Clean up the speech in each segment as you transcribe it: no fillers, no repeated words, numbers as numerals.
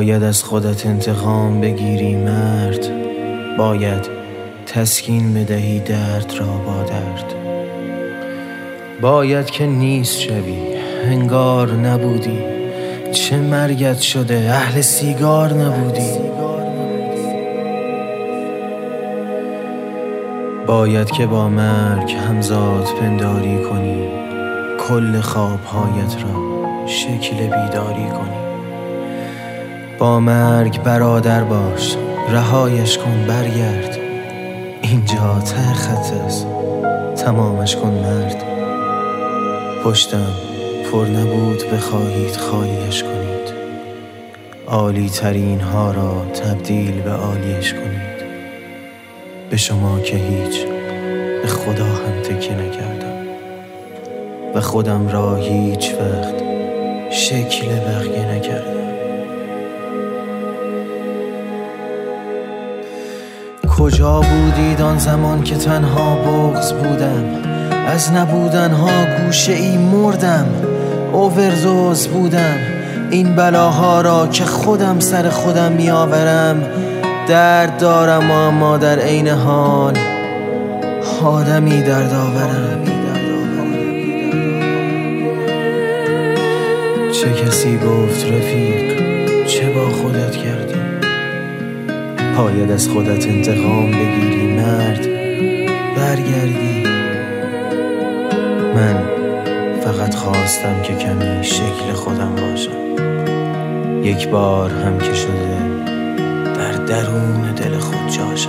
باید از خودت انتقام بگیری مرد، باید تسکین بدهی درد را با درد. باید که نیست شوی، انگار نبودی، چه مرگت شده اهل سیگار نبودی. باید که با مرگ همزاد پنداری کنی، کل خوابهایت را شکل بیداری کنی. با مرگ برادر باش، رهایش کن برگرد، اینجا ته خط است، تمامش کن مرد. پشتم پر نبود بخواهید خالیش کنید، عالی ترین ها را تبدیل به عالیش کنید. به شما که هیچ، به خدا هم تکیه نکردم و خودم را هیچ وقت شکل بقیه نکردم. کجا بودید آن زمان که تنها بغض بودم؟ از نبودنها گوشه ای مردم، اووردوز بودم. این بلاها را که خودم سر خودم می آورم، درد دارم اما در عین حال آدمی درد آورم. چه کسی گفت رفیق چه با خودت کردی؟ باید از خودت انتقام بگیری مرد، برگردی. من فقط خواستم که کمی شکل خودم باشم، یک بار هم که شده در درون دل خود جاشم.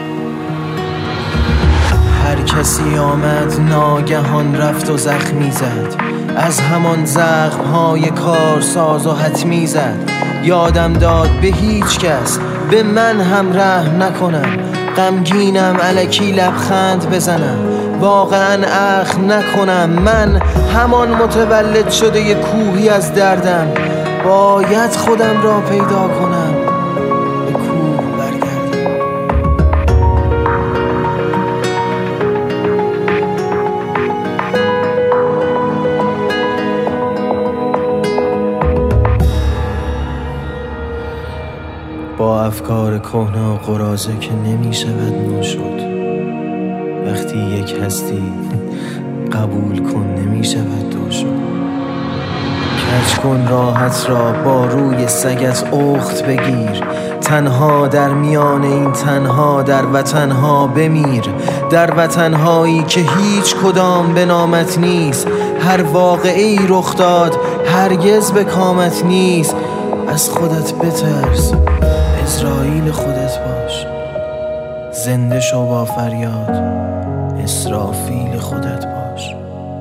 هر کسی آمد ناگهان رفت و زخمی زد، از همان زخم‌های کارساز و حتمی زد. یادم داد به هیچ کس به من هم رحم نکنم، غمگینم الکی لبخند بزنم، واقعا اخم نکنم. من همان متولد شده ی کوهی از دردم، باید خودم را پیدا کنم، به کوه برگردم. با افکار کهنه و قراضه که نمی شود نو شد، وقتی یک هستی قبول کن نمی شود دو شد. کج کن راحت را با روی سگت اخت بگیر، تنها در میان این تنها در وطنها بمیر، در وطنهایی که هیچ کدام به نامت نیست. هر واقعی رخ داد هرگز به کامت نیست. از خودت بترس، اسرائیل خودت باش، زنده شو با فریاد، اسرافیل خودت باش.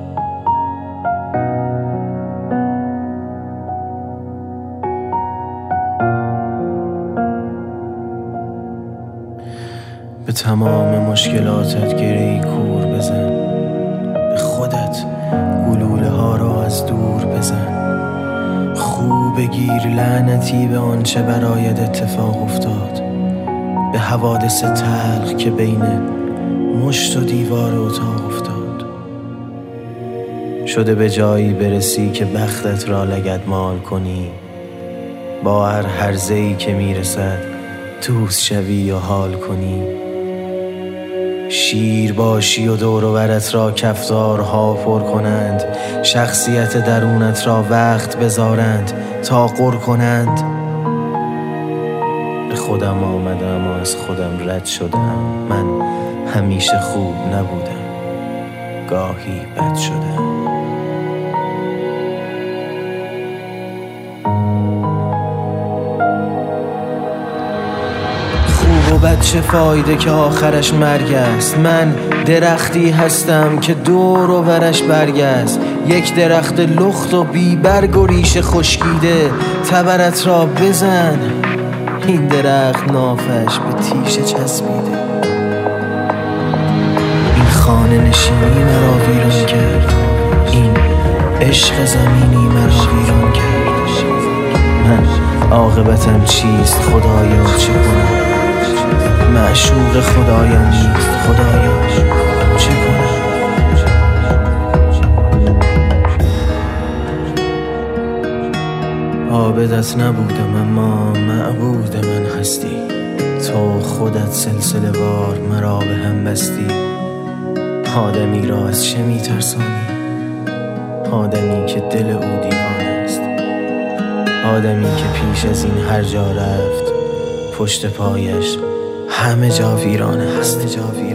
به تمام مشکلاتت گره‌ای کور بزن، به خودت گلوله ها را از دور بزن. خوب بگیر لعنتی به آنچه برایت اتفاق افتاد، به حوادث تلخ که بین مشت و دیوار اتاق افتاد. شده به جایی برسی که بختت را لگدمال کنی، با هر هرزه‌ای که میرسد دوست شوی و حال کنی. شیر باشی و دور و برت را کفتارها پر کنند، شخصیت درونت را وقت بذارند تا غر کنند. به خودم آمدم و از خودم رد شدم، من همیشه خوب نبودم، گاهی بد شدم. خوب و بد چه فایده که آخرش مرگ است؟ من درختی هستم که دور و برش برگ است، یک درخت لخت و بی برگ و ریشه خشکیده. تبرت را بزن، این درخت نافش به تیشه چسبیده. این خانه نشینی مرا ویران کرد، این عشق زمینی مرا ویران کرد. من عاقبتم چیست خدایا چه کنم؟ معشوق خدایم نیست خدایا چه کنم؟ عابدت نبودم اما معبود من هستی. تو خودت سلسله وار مرا به هم بستی. آدمی را از چه میترسانی؟ آدمی که دل او دیوانه است. آدمی که پیش از این هر جا رفت پشت پایش همه جا ویرانه هست.